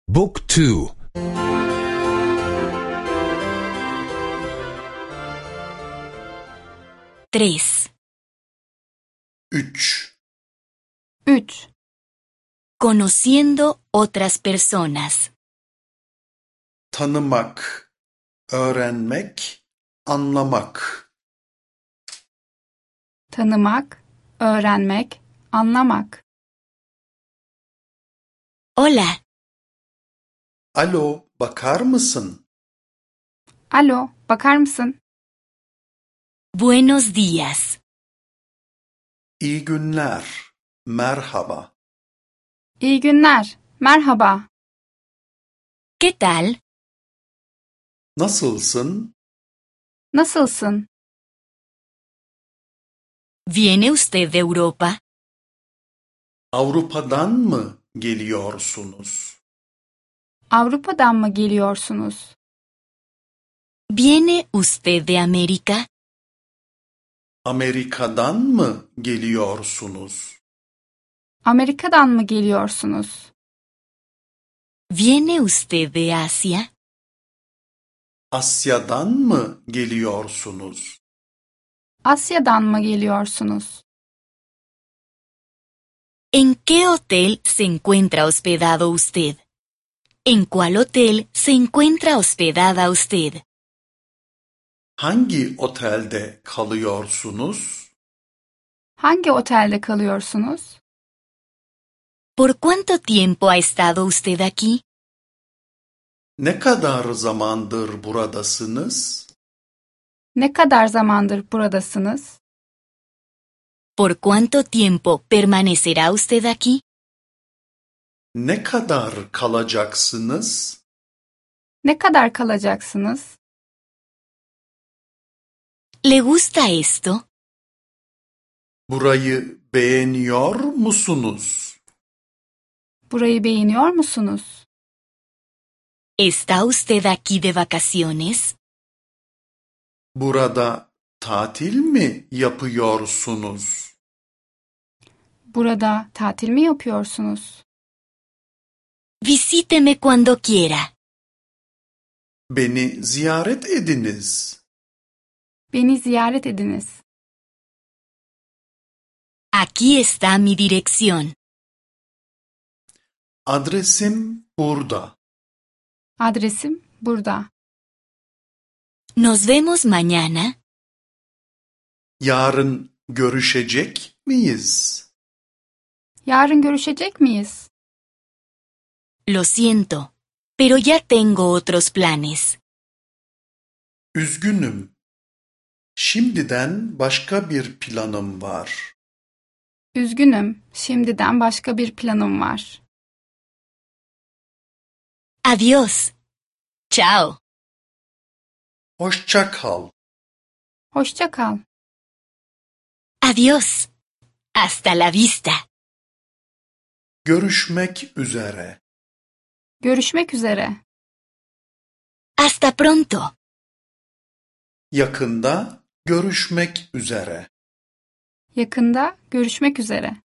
Book 2. 3. 3. 3. Conociendo otras personas. Tanımak, öğrenmek, anlamak. Tanımak, öğrenmek, anlamak. Hola, Alo, bakar mısın? Alo, bakar mısın? buenos días. İyi günler, merhaba. İyi günler, merhaba. ¿Qué tal? Nasılsın? Nasılsın? ¿Viene usted de Europa? Avrupa'dan mı geliyorsunuz? Avrupa'dan mı geliyorsunuz? ¿Viene usted de América? Amerika'dan mı geliyorsunuz? Amerika'dan mı geliyorsunuz? ¿Viene usted de Asia? Asya'dan mı geliyorsunuz? Asya'dan mı geliyorsunuz? ¿En qué hotel se encuentra hospedado usted? ¿En cuál hotel se encuentra hospedada usted? Hangi otelde kalıyorsunuz? Hangi otelde kalıyorsunuz? ¿Por cuánto tiempo ha estado usted aquí? Ne kadar zamandır buradasınız? Ne kadar zamandır buradasınız? ¿Por cuánto tiempo permanecerá usted aquí? Ne kadar kalacaksınız? Ne kadar kalacaksınız? ¿Le gusta esto? Burayı beğeniyor musunuz? Burayı beğeniyor musunuz? ¿Está usted aquí de vacaciones? Burada tatil mi yapıyorsunuz? Burada tatil mi yapıyorsunuz? Visíteme cuando quiera. Beni ziyaret ediniz. Beni ziyaret ediniz. Aquí está mi dirección. Adresim burada. Adresim burada. Nos vemos mañana. Yarın görüşecek miyiz? Yarın görüşecek miyiz? Lo siento, pero ya tengo otros planes. Üzgünüm. Şimdiden başka bir planım var. Üzgünüm, şimdiden başka bir planım var. Adiós. Chao. Hoşça kal. Hoşça kal. Adiós. Hasta la vista. Görüşmek üzere. Görüşmek üzere. Hasta pronto. Yakında görüşmek üzere. Yakında görüşmek üzere.